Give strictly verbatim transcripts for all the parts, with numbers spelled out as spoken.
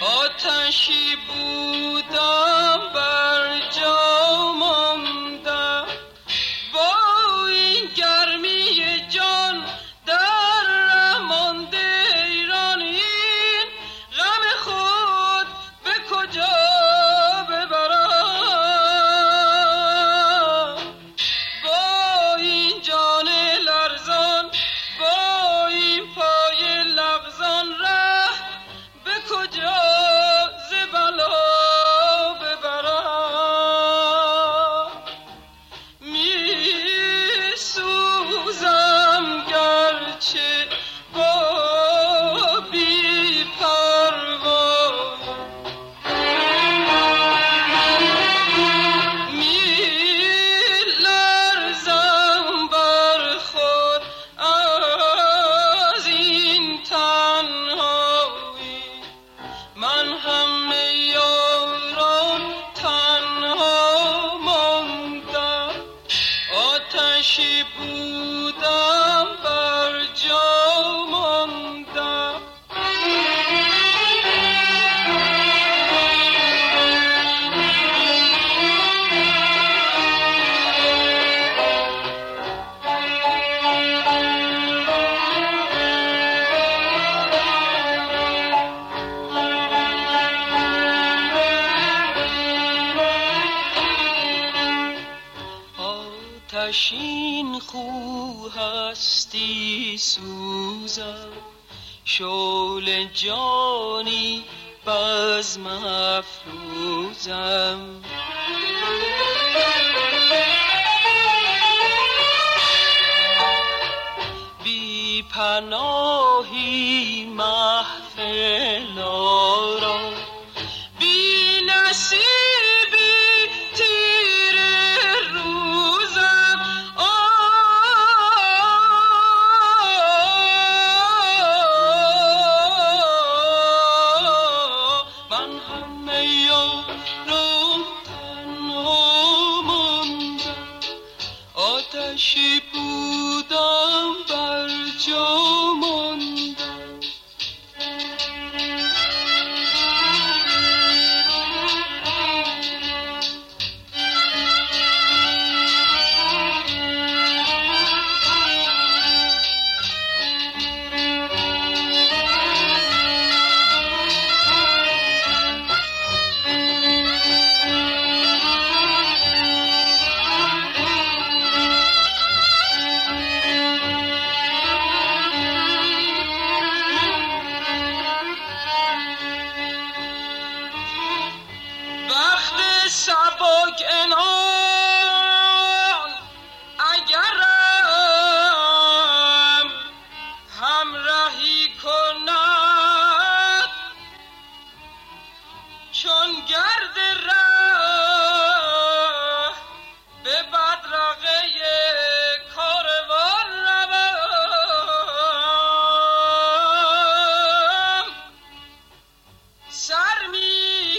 آتشی بودم بر جا ماندم، با این گرمی جان در ره مانده ایران، این غم خود به کجا ببرم؟ با این جان لرزان، با این پای لغزان، ره به کجا ز بلا ببرم؟ می سوزم گرچه با بی پروایی، می لرزم بر خود از این تنهایی. من همه یاران تنها ماندم، آتشی بودم بر جا ماندم. آتشین خو هستی سوزم، شعله جانی بزم افروزم. بی پناهی محفل آرا، بی نصیبی تیره روزم. آه، من همه یارم تنها ماندم، آتشی بودم بر جا ماندم. بخت سبک انعام اگرم همراهی کند، چون گرد ره به بدرقه کاروان روم. سر می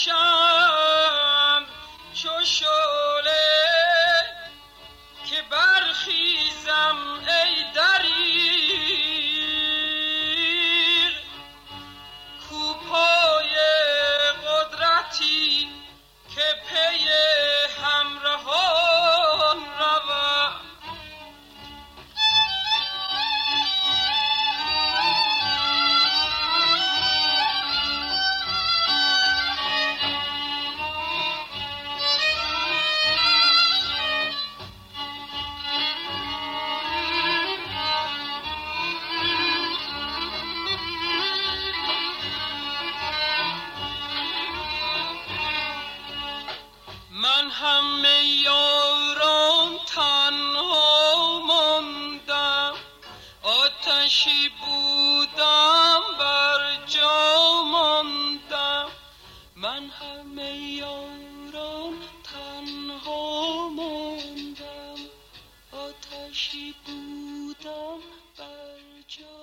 کشم چو شعله که برخیزم ای دریغ، کوپای قدرتی که پی همراهان روم. من همه یارم تنها ماندم، آتشی بودم بر جا ماندم. من همه یارم تنها ماندم، آتشی بودم بر جا